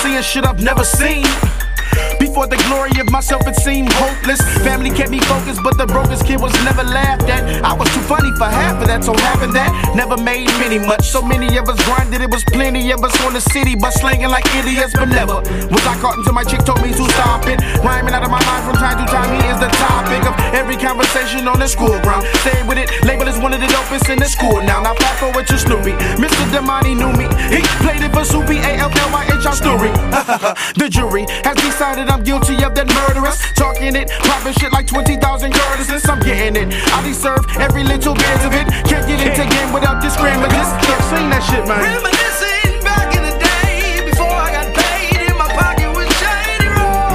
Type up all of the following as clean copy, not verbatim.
seeing shit I've never seen. Before the glory of myself, it seemed hopeless. Family kept me focused, but the brokest kid was never laughed at. I was too funny for half of that, so having that never made many much. So many of us grinded, it was plenty of us on the city, but slanging like idiots. But never was I caught until my chick told me to stop it. Rhyming out of my mind from time to time, he is the topic of every conversation on the school ground. Stay with it, label is one of the dopest in the school now. Now fast forward to Snoopy, Mr. Damani knew me. He played it for Soupy, AFLYH, our story. The jury has decided I'm guilty of that murderous. Talking it, popping shit like 20,000 courtesies. I'm getting it, I deserve every little bit of it. Can't get into game without this grammar. Just can't sing that shit, man. Reminiscing back in the day, before I got paid, in my pocket was shady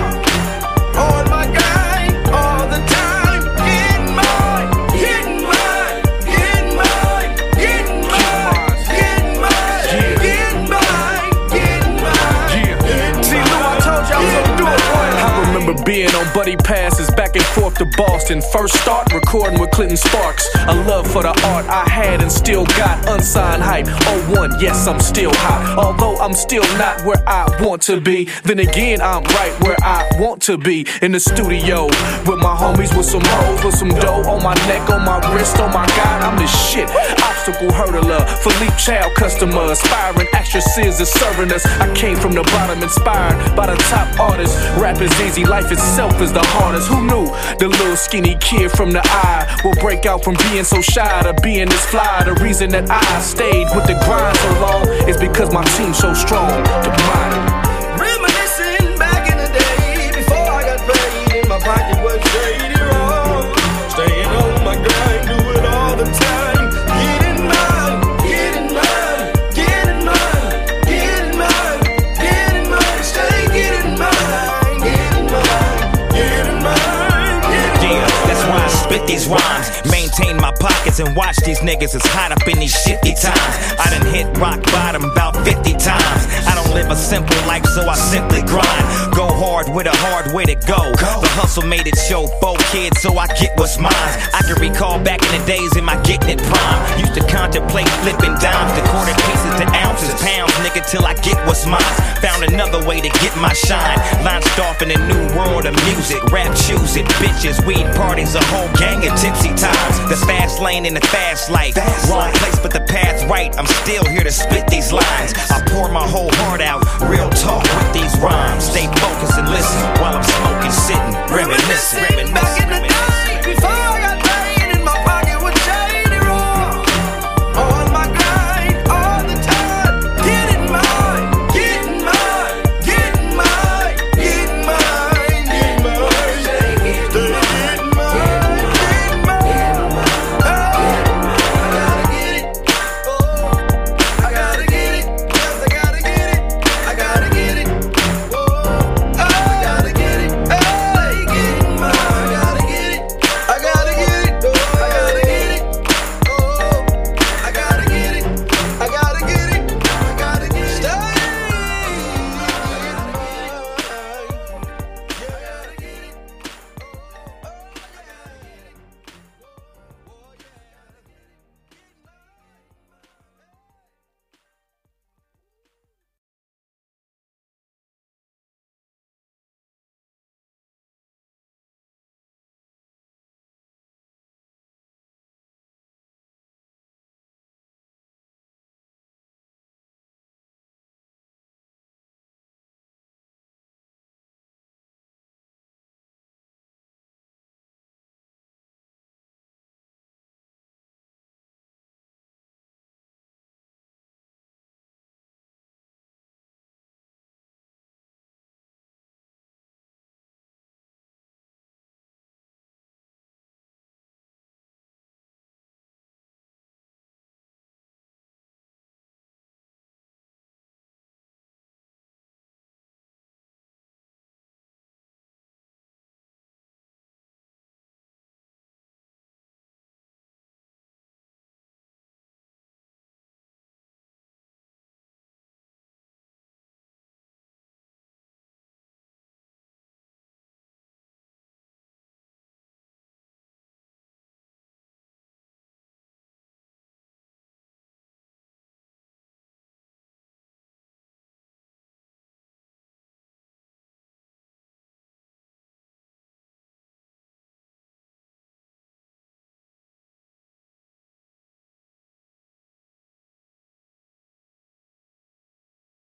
raw. On my grind, all the time, getting mine, getting mine, getting mine, getting mine, getting mine, getting mine, getting mine. See, Lou, I told you I was gonna do it, boy. I remember being on buddy passes back and forth to Boston. First start recording with Clinton Sparks. A love for the art I had and still got. Unsigned hype, 01, yes, I'm still hot. Although I'm still not where I want to be, then again, I'm right where I want to be. In the studio with my homies, with some hoes, with some dough on my neck, on my wrist, oh my God, I'm the shit. Obstacle hurdler, Philippe Child customer, aspiring actresses is serving us. I came from the bottom, inspired by the top artists. Rap is easy, life itself is the hardest. Who knew the little skinny kid from the eye will break out from being so shy to being this fly? The reason that I stayed with the grind so long is because my team's so strong to mine. Reminiscing back in the day, before I got paid, in my pocket was shady raw. Staying on my grind, do it all the time. Getting mine, getting mine, getting mine, getting mine, getting mine. Stay getting mine, getting mine, getting mine, getting mine. Yeah, that's why I spit these rhymes. Maintain my pockets and watch these niggas is hot up in these shitty times. I done hit rock bottom about 50 times. I don't live a simple life, so I simply grind. Go hard with a hard way to go. The hustle made it show 4 kids, so I get what's mine. I can recall back in the days in my getting it prime. Used to contemplate flipping dimes to quarter pieces to ounces, pounds, nigga, till I get what's mine. Found another way to get my shine. Launched off in a new world of music. Rap, choose it, bitches, weed parties, a whole gang of tipsy times. The fast lane in the fast life. Wrong place, but the path's right. I'm still here to spit these lines. I pour my whole heart out, real talk with these rhymes. Stay focused and listen while I'm smoking, sitting, reminiscing.